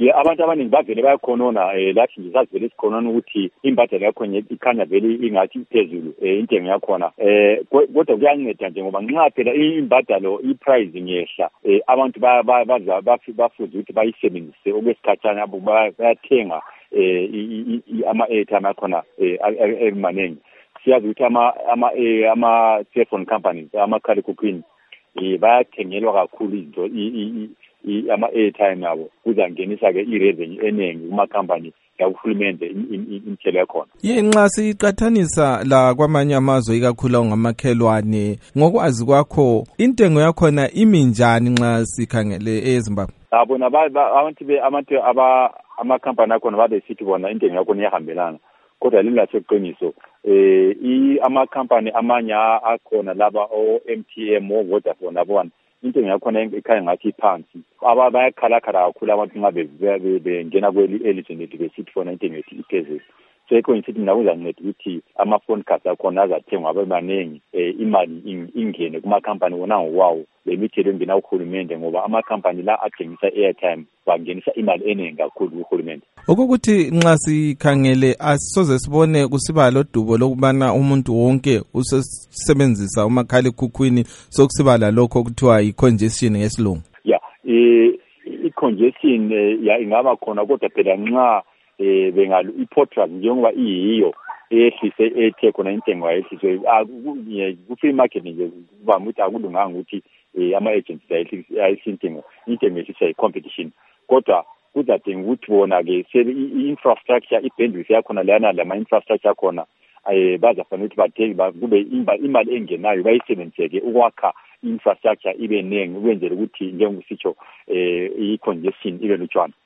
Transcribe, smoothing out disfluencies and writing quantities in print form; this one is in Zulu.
abantu abaningi bavele bayakhonona lathi nje sazivele sikhonona ukuthi imbadalo yakho ikhanya vele ingathi iphezulu intengo yakhona kodwa kuyanceda nje ngoba nxa phela imbadalo iprice ngehla abantu bafuze ukuthi bayisebenzise okwesikhathana abo bayathenga ama-airtime akhona emaningi. Siyazi ukuthi ama-cellphone companies amakhalekhukhwini bayathengelwa kakhulu izinto ama-airtime abo kuzangenisa-ke i-revenue eningi kumakhampani yakuhulumende imithelo yakhona. Nxa siqathanisa la kwamanye amazwe ikakhulu ngamakhelwane, ngokwazi kwakho intengo yakhona imi njani nxa sikhangele eZimbabwe? Bona abantu amakhampani akhona babesithi bona intengo yakhona iyahambelana, kodwa leli laseqiniso amakhampani amanye akhona laba o-MTN o-Vodafone abona intengo yakhona ikhanya ngathi iphansi. Bayakhalakhala kakhulu abantu nxa bengena kweli-eligibility besithi bona intengo yethi iphezulu. So yikho ngithi mina kuzanceda ukuthi ama-phone cards akhona azathengwa abe maningi, imali ingene kumakhampani wona ngokwawo lemithelo engena kuhulumende, ngoba amakhampani la athengisa airtime bangenisa imali eningi kakhulu kuhulumende. Okokuthi nxa sikhangele asisoze sibone kusiba lodubo lokubana umuntu wonke usebenzisa umakhalekhukhwini sokusiba lalokho okuthiwa i-congestion ngesilungu. I-congestion ingaba khona, kodwa phela nxa i-portrait njengoba iyiyo eyehlise ethe khona intengo ayehliswe ku-free market nje kuvame ukuthi akulunganga ukuthi ama-agencies ayehlise intengo yehlisa i-competition, kodwa kuzadinga ukuthi bona-ke i-infrastructure ibandwidth yakhona lana lama-infrastructure akhona bazafanele ukuthi kube imali engenayo bayisebenzise-ke ukwakha i-infrastructure ibe nengi ukwenzela ukuthi njengokusitsho i-congestion ibe lutshwana.